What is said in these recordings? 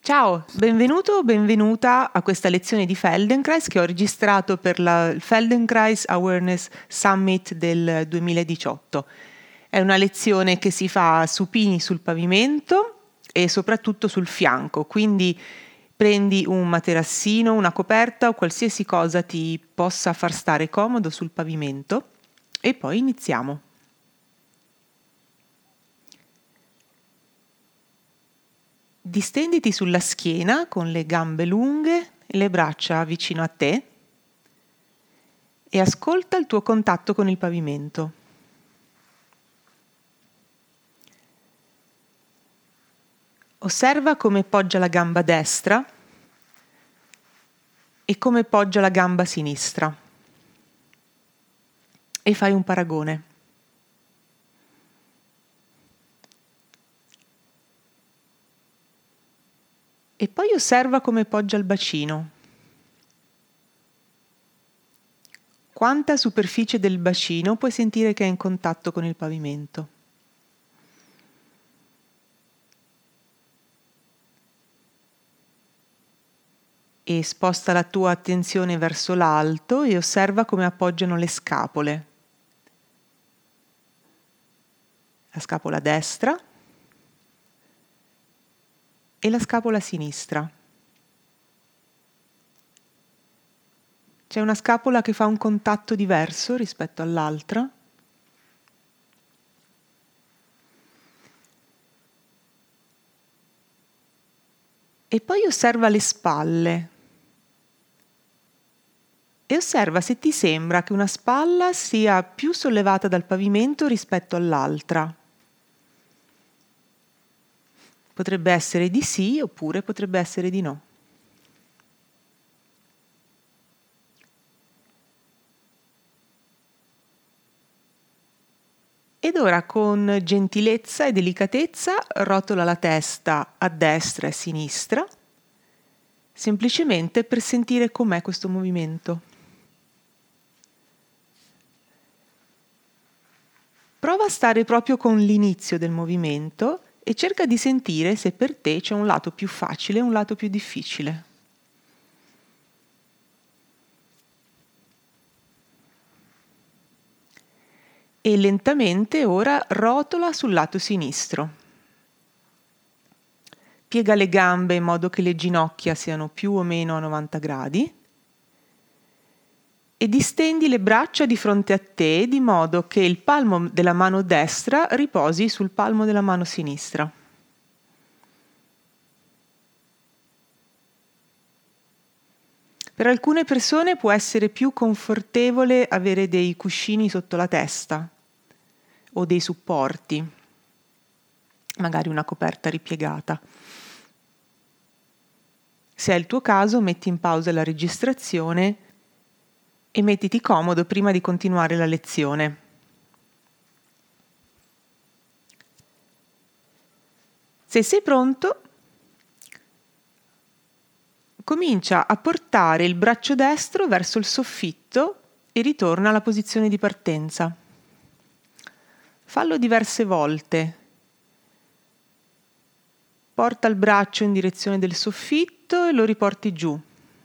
Ciao, benvenuto o benvenuta a questa lezione di Feldenkrais che ho registrato per il Feldenkrais Awareness Summit del 2018. È una lezione che si fa supini sul pavimento e soprattutto sul fianco, quindi prendi un materassino, una coperta o qualsiasi cosa ti possa far stare comodo sul pavimento e poi iniziamo. Distenditi sulla schiena con le gambe lunghe e le braccia vicino a te e ascolta il tuo contatto con il pavimento. Osserva come poggia la gamba destra e come poggia la gamba sinistra e fai un paragone. E poi osserva come poggia il bacino. Quanta superficie del bacino puoi sentire che è in contatto con il pavimento? E sposta la tua attenzione verso l'alto e osserva come appoggiano le scapole. La scapola destra e la scapola sinistra. C'è una scapola che fa un contatto diverso rispetto all'altra. E poi osserva le spalle. E osserva se ti sembra che una spalla sia più sollevata dal pavimento rispetto all'altra. Potrebbe essere di sì oppure potrebbe essere di no. Ed ora con gentilezza e delicatezza rotola la testa a destra e a sinistra, semplicemente per sentire com'è questo movimento. Prova a stare proprio con l'inizio del movimento e cerca di sentire se per te c'è un lato più facile e un lato più difficile. E lentamente ora rotola sul lato sinistro. Piega le gambe in modo che le ginocchia siano più o meno a 90 gradi e distendi le braccia di fronte a te di modo che il palmo della mano destra riposi sul palmo della mano sinistra. Per alcune persone può essere più confortevole avere dei cuscini sotto la testa o dei supporti, magari una coperta ripiegata. Se è il tuo caso, metti in pausa la registrazione e mettiti comodo prima di continuare la lezione. Se sei pronto, comincia a portare il braccio destro verso il soffitto e ritorna alla posizione di partenza. Fallo diverse volte. Porta il braccio in direzione del soffitto e lo riporti giù.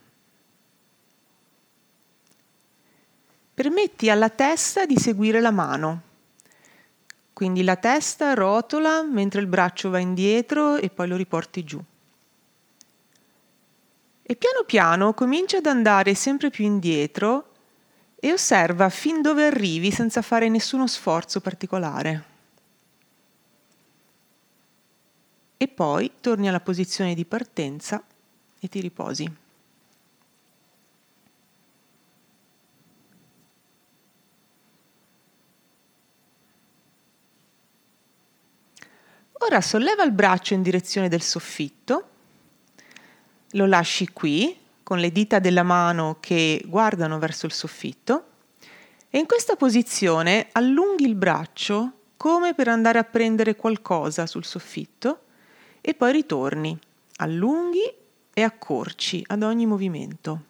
Permetti alla testa di seguire la mano. Quindi la testa rotola mentre il braccio va indietro e poi lo riporti giù. E piano piano comincia ad andare sempre più indietro e osserva fin dove arrivi senza fare nessuno sforzo particolare. E poi torni alla posizione di partenza e ti riposi. Ora solleva il braccio in direzione del soffitto, lo lasci qui con le dita della mano che guardano verso il soffitto e in questa posizione allunghi il braccio come per andare a prendere qualcosa sul soffitto e poi ritorni, allunghi e accorci ad ogni movimento.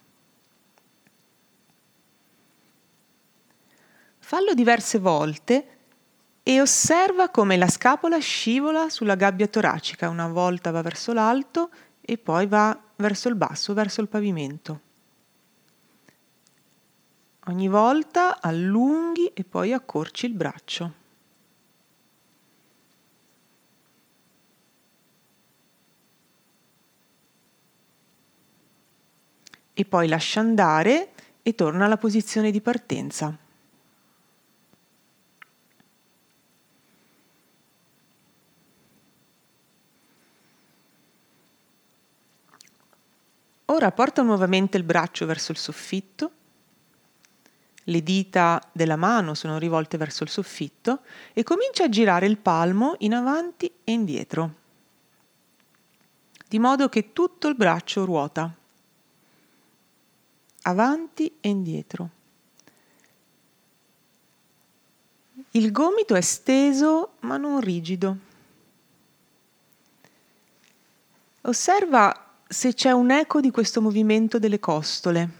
Fallo diverse volte e osserva come la scapola scivola sulla gabbia toracica, una volta va verso l'alto e poi va verso il basso, verso il pavimento. Ogni volta allunghi e poi accorci il braccio. E poi lascia andare e torna alla posizione di partenza. Ora porta nuovamente il braccio verso il soffitto, le dita della mano sono rivolte verso il soffitto e comincia a girare il palmo in avanti e indietro, di modo che tutto il braccio ruota, avanti e indietro. Il gomito è steso ma non rigido. Osserva se c'è un eco di questo movimento delle costole.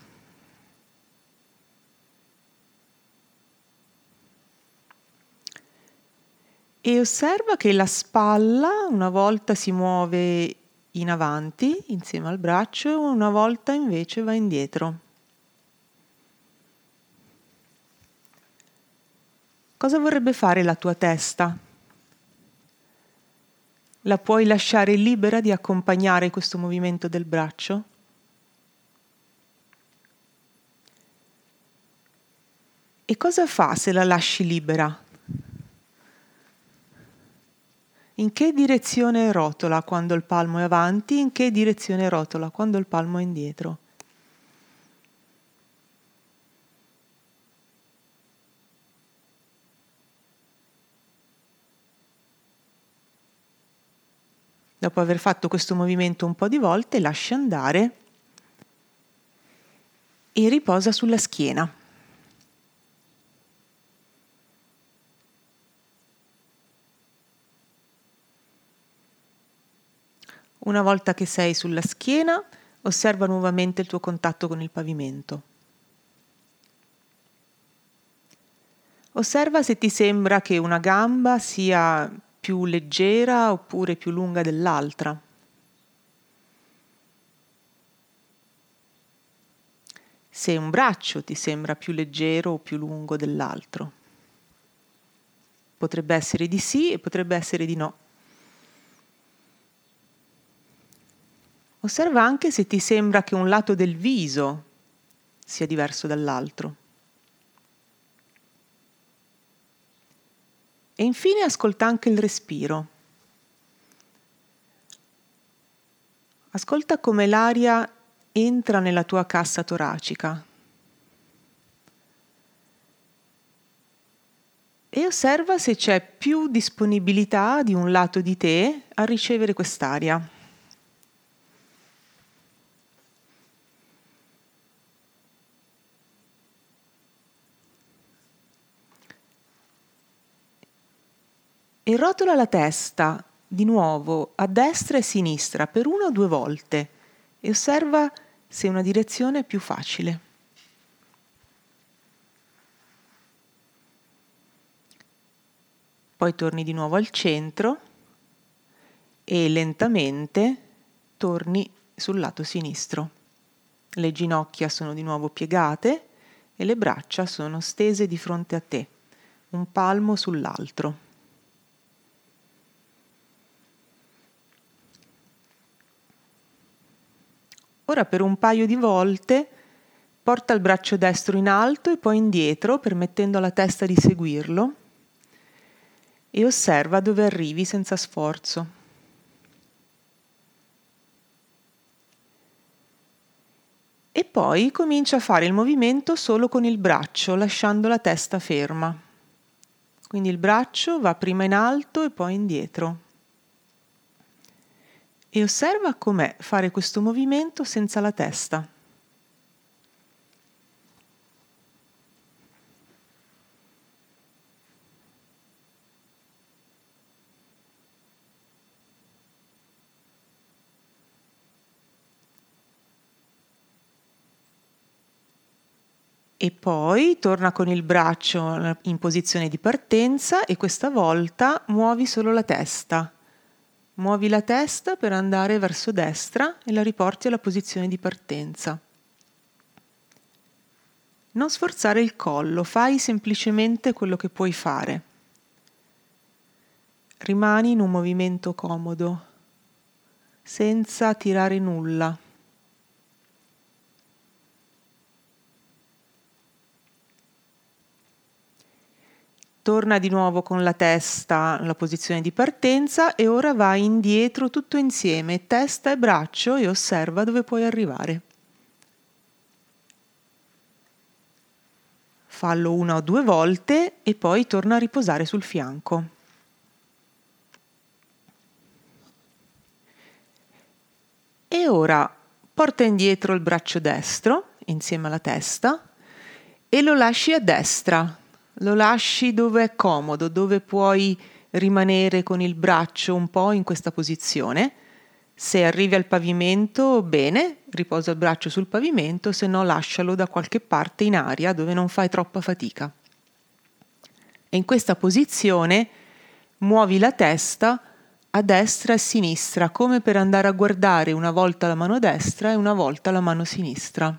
E osserva che la spalla una volta si muove in avanti insieme al braccio e una volta invece va indietro. Cosa vorrebbe fare la tua testa? La puoi lasciare libera di accompagnare questo movimento del braccio? E cosa fa se la lasci libera? In che direzione rotola quando il palmo è avanti? In che direzione rotola quando il palmo è indietro? Dopo aver fatto questo movimento un po' di volte, lascia andare e riposa sulla schiena. Una volta che sei sulla schiena, osserva nuovamente il tuo contatto con il pavimento. Osserva se ti sembra che una gamba sia più leggera oppure più lunga dell'altra. Se un braccio ti sembra più leggero o più lungo dell'altro. Potrebbe essere di sì e potrebbe essere di no. Osserva anche se ti sembra che un lato del viso sia diverso dall'altro. E infine ascolta anche il respiro. Ascolta come l'aria entra nella tua cassa toracica e osserva se c'è più disponibilità di un lato di te a ricevere quest'aria. E rotola la testa di nuovo a destra e a sinistra per 1 o 2 volte e osserva se una direzione è più facile. Poi torni di nuovo al centro e lentamente torni sul lato sinistro. Le ginocchia sono di nuovo piegate e le braccia sono stese di fronte a te, un palmo sull'altro. Ora per un paio di volte porta il braccio destro in alto e poi indietro, permettendo alla testa di seguirlo, e osserva dove arrivi senza sforzo. E poi comincia a fare il movimento solo con il braccio, lasciando la testa ferma. Quindi il braccio va prima in alto e poi indietro. E osserva com'è fare questo movimento senza la testa. E poi torna con il braccio in posizione di partenza e questa volta muovi solo la testa. Muovi la testa per andare verso destra e la riporti alla posizione di partenza. Non sforzare il collo, fai semplicemente quello che puoi fare. Rimani in un movimento comodo, senza tirare nulla. Torna di nuovo con la testa alla posizione di partenza e ora vai indietro tutto insieme, testa e braccio, e osserva dove puoi arrivare. Fallo 1 o 2 volte e poi torna a riposare sul fianco. E ora porta indietro il braccio destro insieme alla testa e lo lasci a destra. Lo lasci dove è comodo, dove puoi rimanere con il braccio un po' in questa posizione. Se arrivi al pavimento, bene, riposa il braccio sul pavimento, se no lascialo da qualche parte in aria dove non fai troppa fatica. E in questa posizione muovi la testa a destra e a sinistra, come per andare a guardare una volta la mano destra e una volta la mano sinistra.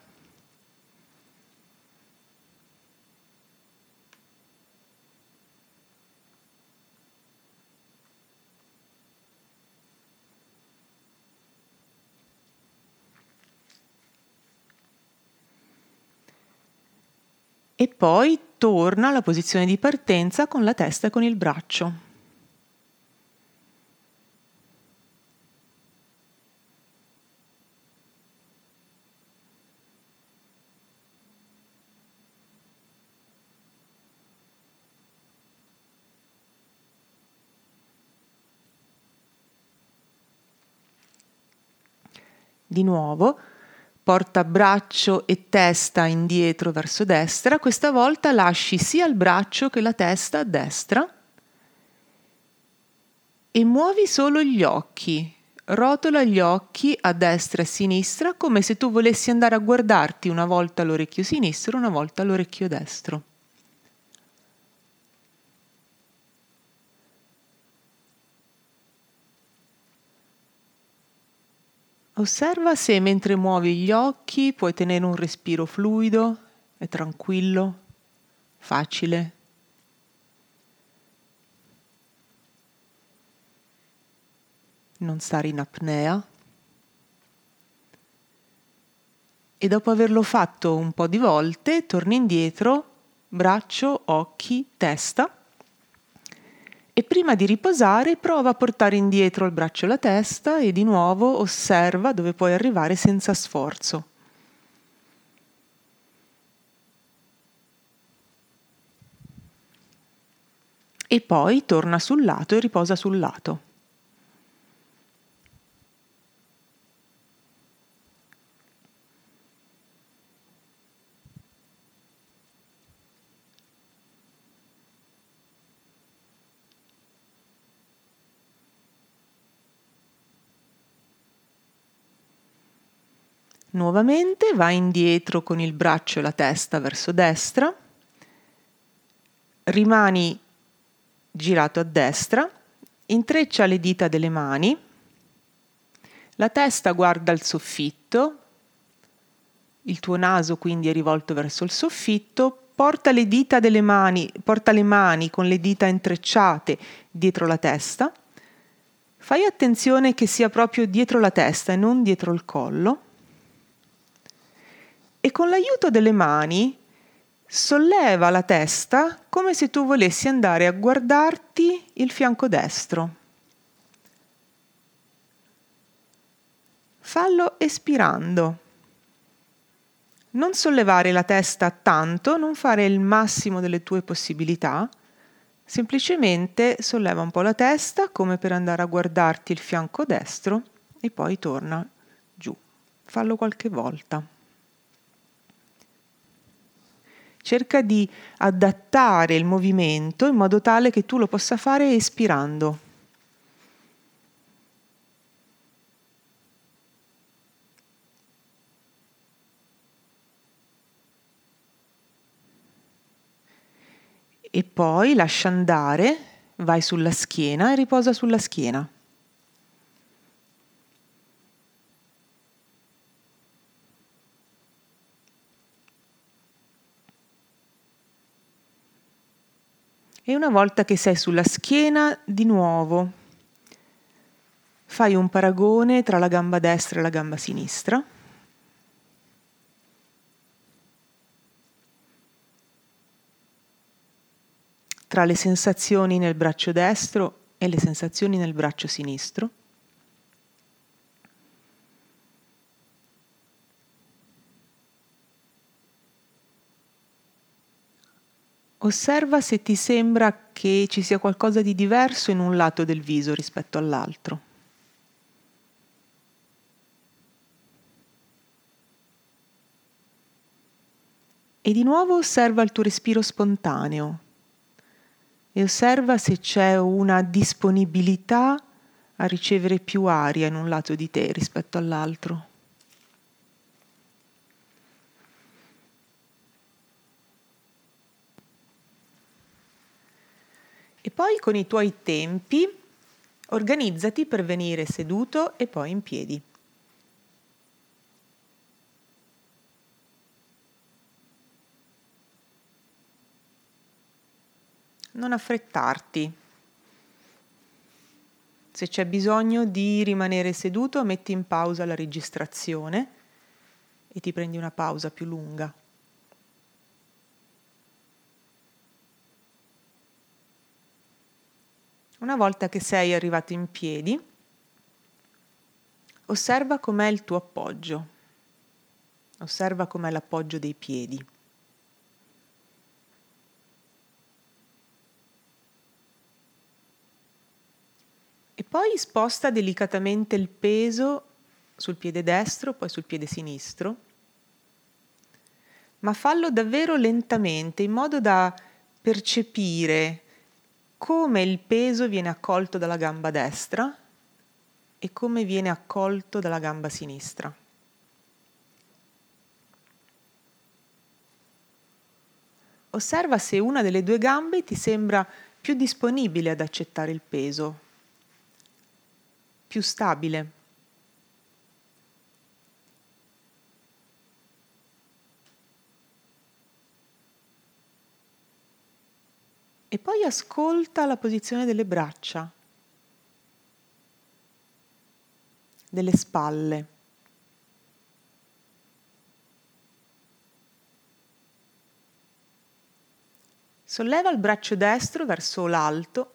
E poi torna alla posizione di partenza con la testa e con il braccio. Di nuovo, porta braccio e testa indietro verso destra, questa volta lasci sia il braccio che la testa a destra e muovi solo gli occhi, rotola gli occhi a destra e a sinistra come se tu volessi andare a guardarti una volta l'orecchio sinistro, una volta l'orecchio destro. Osserva se mentre muovi gli occhi puoi tenere un respiro fluido e tranquillo, facile. Non stare in apnea. E dopo averlo fatto un po' di volte, torni indietro, braccio, occhi, testa. E prima di riposare prova a portare indietro il braccio e la testa e di nuovo osserva dove puoi arrivare senza sforzo. E poi torna sul lato e riposa sul lato. Nuovamente vai indietro con il braccio e la testa verso destra, rimani girato a destra, intreccia le dita delle mani, la testa guarda il soffitto, il tuo naso quindi è rivolto verso il soffitto, porta le mani con le dita intrecciate dietro la testa, fai attenzione che sia proprio dietro la testa e non dietro il collo. E con l'aiuto delle mani solleva la testa come se tu volessi andare a guardarti il fianco destro. Fallo espirando. Non sollevare la testa tanto, non fare il massimo delle tue possibilità, semplicemente solleva un po' la testa come per andare a guardarti il fianco destro e poi torna giù. Fallo qualche volta. Cerca di adattare il movimento in modo tale che tu lo possa fare espirando. E poi lascia andare, vai sulla schiena e riposa sulla schiena. E una volta che sei sulla schiena, di nuovo fai un paragone tra la gamba destra e la gamba sinistra. Tra le sensazioni nel braccio destro e le sensazioni nel braccio sinistro. Osserva se ti sembra che ci sia qualcosa di diverso in un lato del viso rispetto all'altro. E di nuovo osserva il tuo respiro spontaneo e osserva se c'è una disponibilità a ricevere più aria in un lato di te rispetto all'altro. E poi con i tuoi tempi organizzati per venire seduto e poi in piedi. Non affrettarti. Se c'è bisogno di rimanere seduto, metti in pausa la registrazione e ti prendi una pausa più lunga. Una volta che sei arrivato in piedi, osserva com'è il tuo appoggio. Osserva com'è l'appoggio dei piedi. E poi sposta delicatamente il peso sul piede destro, poi sul piede sinistro, ma fallo davvero lentamente, in modo da percepire come il peso viene accolto dalla gamba destra e come viene accolto dalla gamba sinistra. Osserva se una delle due gambe ti sembra più disponibile ad accettare il peso, più stabile. E poi ascolta la posizione delle braccia, delle spalle. Solleva il braccio destro verso l'alto,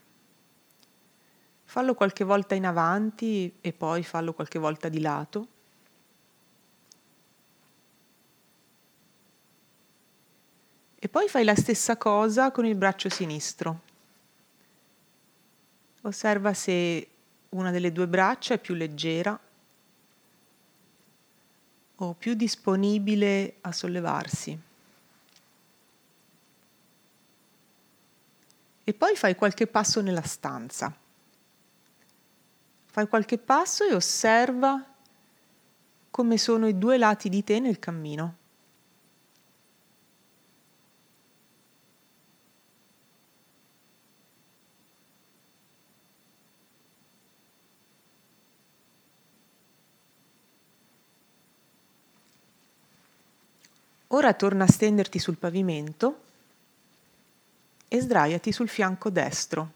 fallo qualche volta in avanti e poi fallo qualche volta di lato. E poi fai la stessa cosa con il braccio sinistro. Osserva se una delle due braccia è più leggera o più disponibile a sollevarsi. E poi fai qualche passo nella stanza. Fai qualche passo e osserva come sono i due lati di te nel cammino. Ora torna a stenderti sul pavimento e sdraiati sul fianco destro.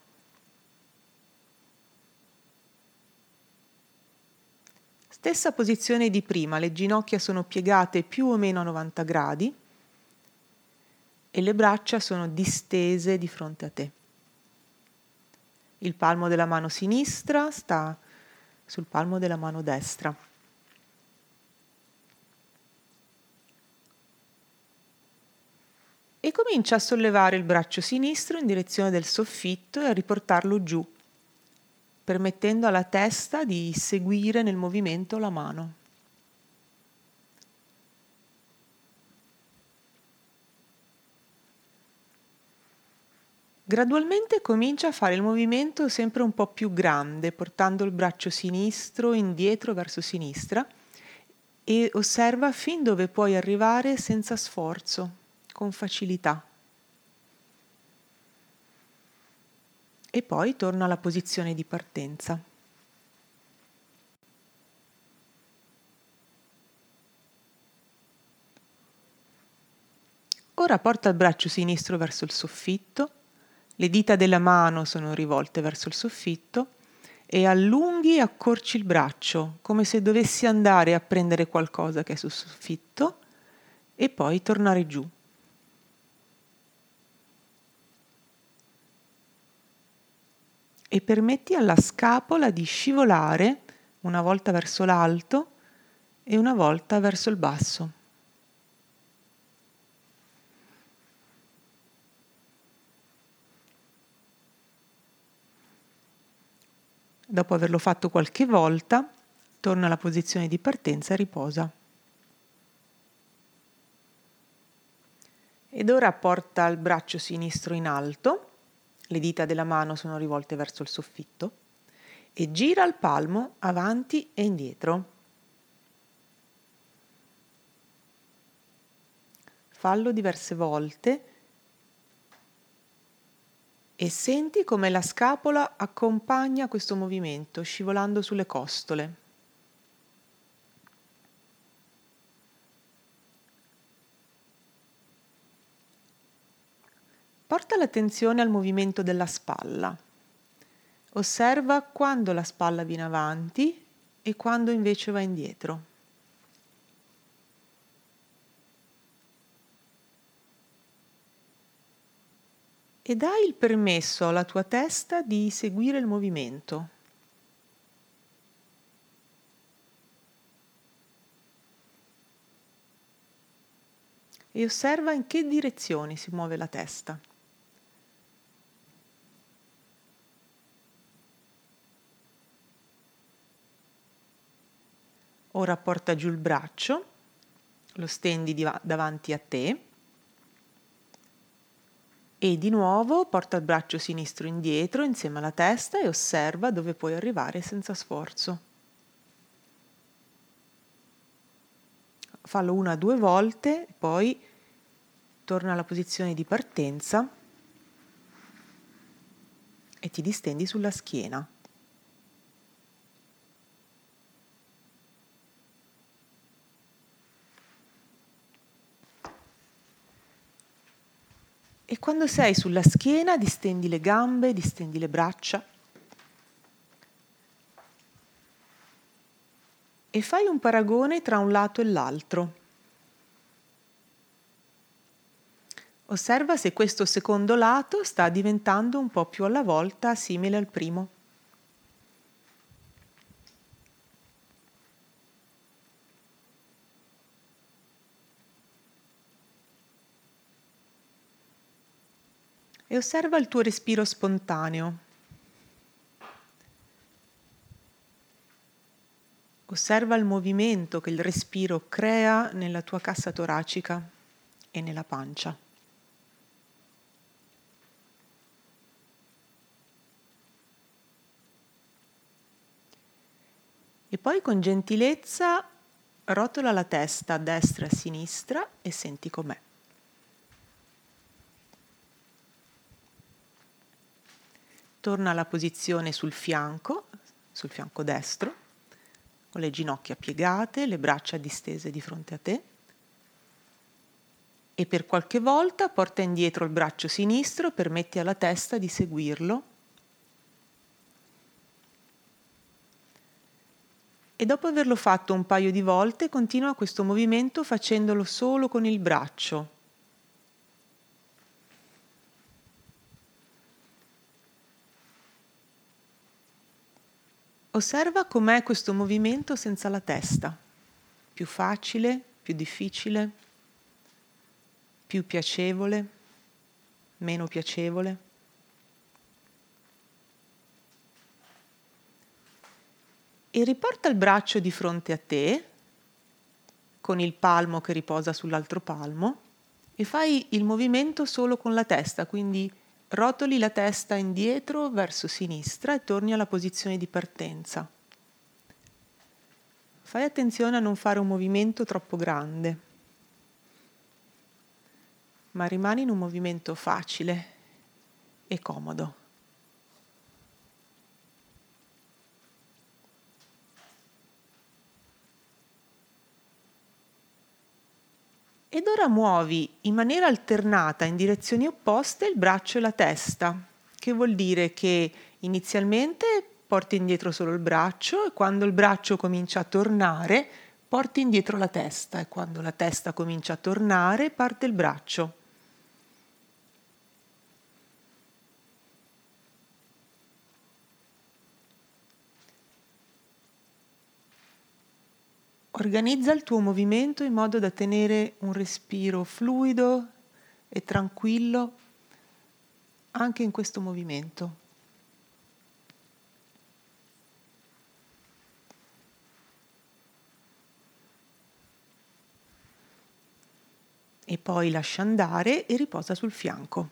Stessa posizione di prima, le ginocchia sono piegate più o meno a 90 gradi e le braccia sono distese di fronte a te. Il palmo della mano sinistra sta sul palmo della mano destra. E comincia a sollevare il braccio sinistro in direzione del soffitto e a riportarlo giù, permettendo alla testa di seguire nel movimento la mano. Gradualmente comincia a fare il movimento sempre un po' più grande, portando il braccio sinistro indietro verso sinistra e osserva fin dove puoi arrivare senza sforzo, con facilità. E poi torna alla posizione di partenza. Ora porta il braccio sinistro verso il soffitto, Le dita della mano sono rivolte verso il soffitto e allunghi e accorci il braccio, come se dovessi andare a prendere qualcosa che è sul soffitto e poi tornare giù. E permetti alla scapola di scivolare una volta verso l'alto e una volta verso il basso. Dopo averlo fatto qualche volta, torna alla posizione di partenza e riposa. Ed ora porta il braccio sinistro in alto, le dita della mano sono rivolte verso il soffitto, e gira il palmo avanti e indietro. Fallo diverse volte e senti come la scapola accompagna questo movimento, scivolando sulle costole. Porta l'attenzione al movimento della spalla. Osserva quando la spalla viene avanti e quando invece va indietro. E dai il permesso alla tua testa di seguire il movimento. E osserva in che direzione si muove la testa. Ora porta giù il braccio, lo stendi davanti a te e di nuovo porta il braccio sinistro indietro insieme alla testa e osserva dove puoi arrivare senza sforzo. Fallo 1 o 2 volte, poi torna alla posizione di partenza e ti distendi sulla schiena. E quando sei sulla schiena, distendi le gambe, distendi le braccia e fai un paragone tra un lato e l'altro. Osserva se questo secondo lato sta diventando un po' più alla volta simile al primo. E osserva il tuo respiro spontaneo. Osserva il movimento che il respiro crea nella tua cassa toracica e nella pancia. E poi con gentilezza rotola la testa a destra e a sinistra e senti com'è. Torna alla posizione sul fianco destro, con le ginocchia piegate, le braccia distese di fronte a te. E per qualche volta porta indietro il braccio sinistro, permetti alla testa di seguirlo. E dopo averlo fatto un paio di volte, continua questo movimento facendolo solo con il braccio. Osserva com'è questo movimento senza la testa. Più facile, più difficile, più piacevole, meno piacevole. E riporta il braccio di fronte a te, con il palmo che riposa sull'altro palmo, e fai il movimento solo con la testa, quindi rotoli la testa indietro verso sinistra e torni alla posizione di partenza. Fai attenzione a non fare un movimento troppo grande, ma rimani in un movimento facile e comodo. Ed ora muovi in maniera alternata in direzioni opposte il braccio e la testa, che vuol dire che inizialmente porti indietro solo il braccio e quando il braccio comincia a tornare porti indietro la testa e quando la testa comincia a tornare parte il braccio. Organizza il tuo movimento in modo da tenere un respiro fluido e tranquillo anche in questo movimento. E poi lascia andare e riposa sul fianco.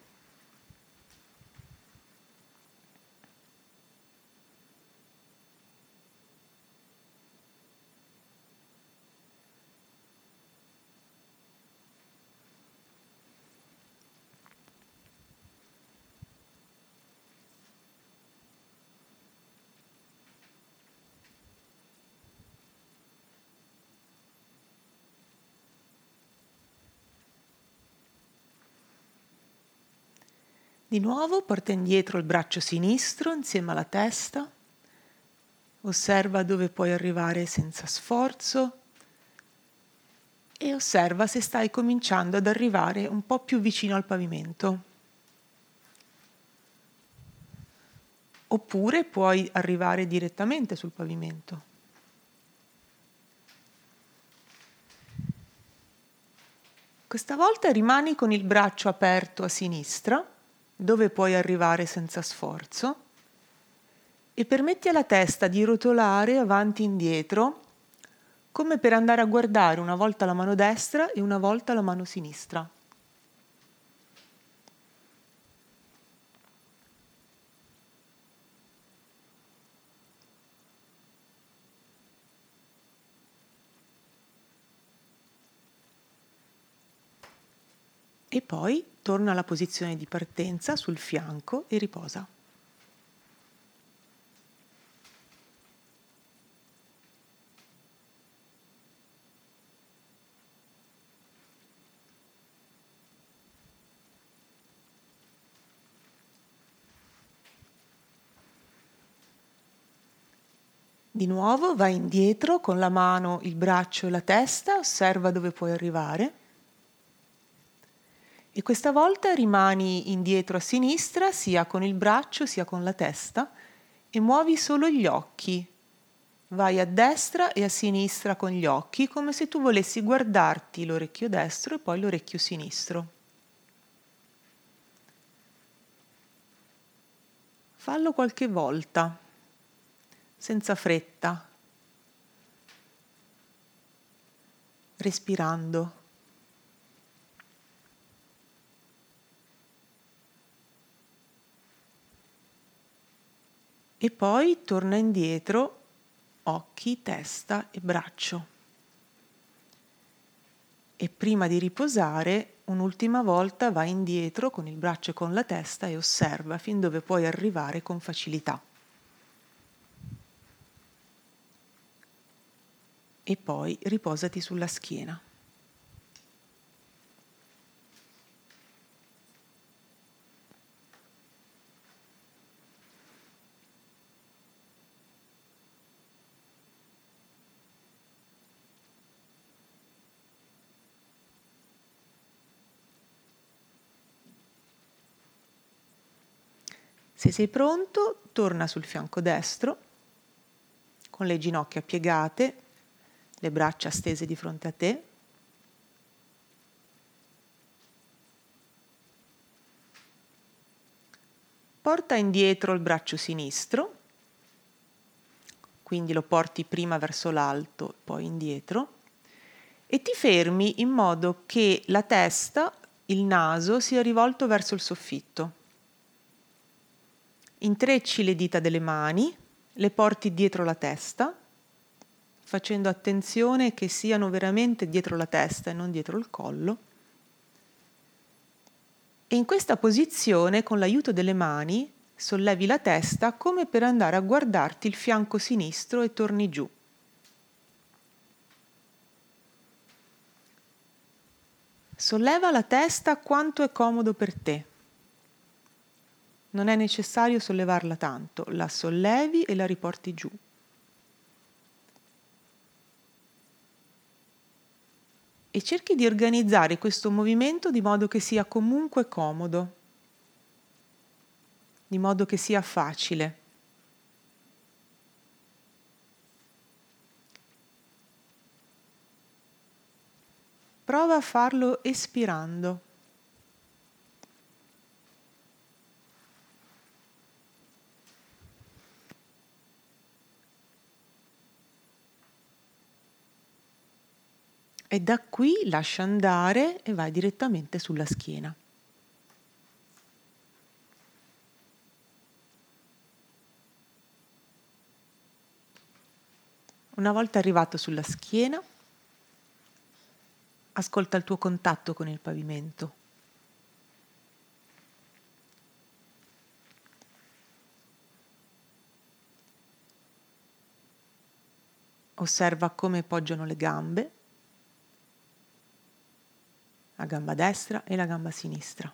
Di nuovo porta indietro il braccio sinistro insieme alla testa. Osserva dove puoi arrivare senza sforzo e osserva se stai cominciando ad arrivare un po' più vicino al pavimento. Oppure puoi arrivare direttamente sul pavimento. Questa volta rimani con il braccio aperto a sinistra, dove puoi arrivare senza sforzo, e permetti alla testa di rotolare avanti e indietro, come per andare a guardare una volta la mano destra e una volta la mano sinistra. E poi torna alla posizione di partenza sul fianco e riposa. Di nuovo vai indietro con la mano, il braccio e la testa, osserva dove puoi arrivare. E questa volta rimani indietro a sinistra sia con il braccio sia con la testa e muovi solo gli occhi. Vai a destra e a sinistra con gli occhi come se tu volessi guardarti l'orecchio destro e poi l'orecchio sinistro. Fallo qualche volta, senza fretta, respirando. E poi torna indietro, occhi, testa e braccio. E prima di riposare, un'ultima volta vai indietro con il braccio e con la testa e osserva fin dove puoi arrivare con facilità. E poi riposati sulla schiena. Se sei pronto, torna sul fianco destro, con le ginocchia piegate, le braccia stese di fronte a te. Porta indietro il braccio sinistro, quindi lo porti prima verso l'alto, poi indietro, e ti fermi in modo che la testa, il naso, sia rivolto verso il soffitto. Intrecci le dita delle mani, le porti dietro la testa, facendo attenzione che siano veramente dietro la testa e non dietro il collo. E in questa posizione, con l'aiuto delle mani, sollevi la testa come per andare a guardarti il fianco sinistro e torni giù. Solleva la testa quanto è comodo per te. Non è necessario sollevarla tanto, la sollevi e la riporti giù. E cerchi di organizzare questo movimento di modo che sia comunque comodo, di modo che sia facile. Prova a farlo espirando. E da qui lascia andare e vai direttamente sulla schiena. Una volta arrivato sulla schiena, ascolta il tuo contatto con il pavimento. Osserva come poggiano le gambe, la gamba destra e la gamba sinistra.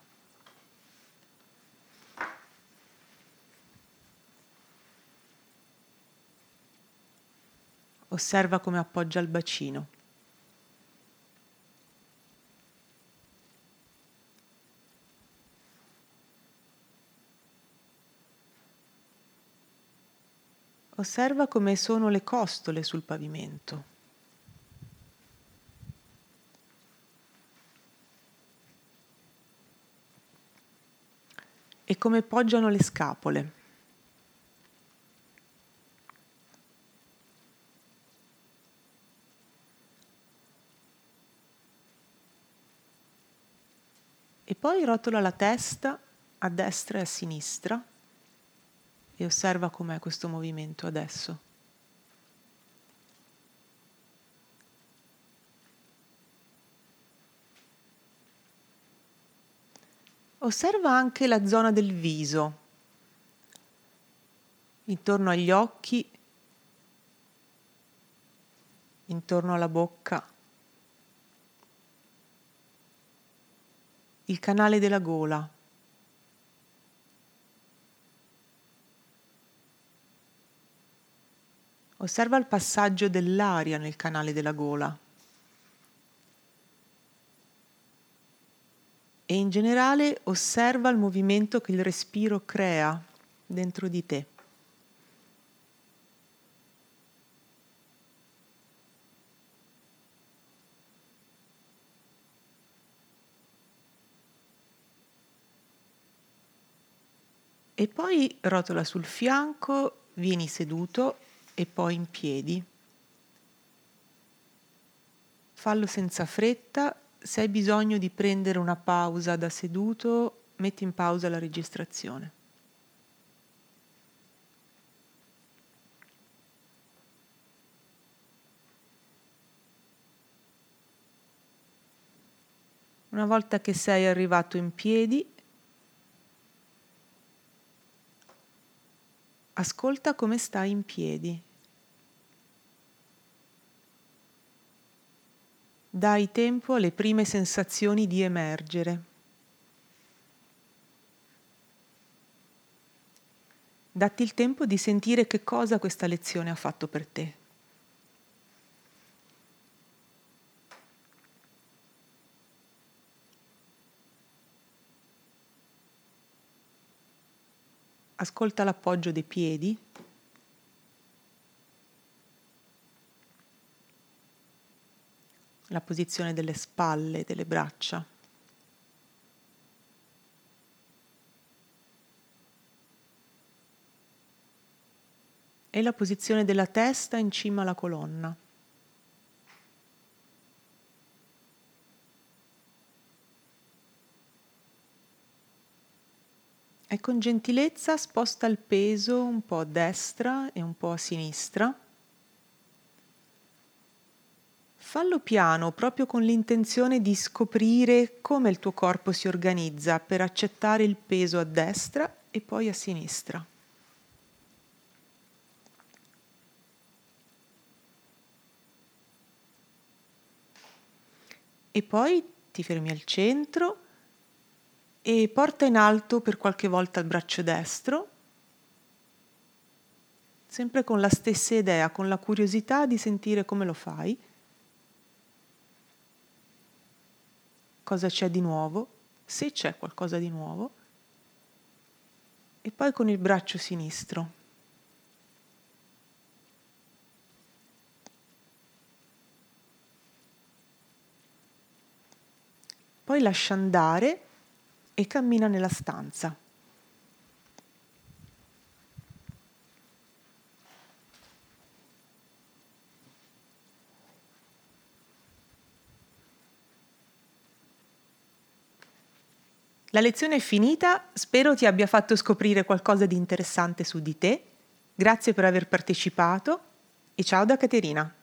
Osserva come appoggia il bacino. Osserva come sono le costole sul pavimento. E come poggiano le scapole. E poi rotola la testa a destra e a sinistra e osserva com'è questo movimento adesso. Osserva anche la zona del viso, intorno agli occhi, intorno alla bocca, il canale della gola. Osserva il passaggio dell'aria nel canale della gola. E in generale osserva il movimento che il respiro crea dentro di te. E poi rotola sul fianco, vieni seduto e poi in piedi. Fallo senza fretta. Se hai bisogno di prendere una pausa da seduto, metti in pausa la registrazione. Una volta che sei arrivato in piedi, ascolta come stai in piedi. Dai tempo alle prime sensazioni di emergere. Datti il tempo di sentire che cosa questa lezione ha fatto per te. Ascolta l'appoggio dei piedi. La posizione delle spalle, delle braccia. E la posizione della testa in cima alla colonna. E con gentilezza sposta il peso un po' a destra e un po' a sinistra. Fallo piano, proprio con l'intenzione di scoprire come il tuo corpo si organizza per accettare il peso a destra e poi a sinistra. E poi ti fermi al centro e porta in alto per qualche volta il braccio destro, sempre con la stessa idea, con la curiosità di sentire come lo fai, cosa c'è di nuovo, se c'è qualcosa di nuovo, e poi con il braccio sinistro. Poi lascia andare e cammina nella stanza. La lezione è finita, spero ti abbia fatto scoprire qualcosa di interessante su di te. Grazie per aver partecipato e ciao da Caterina.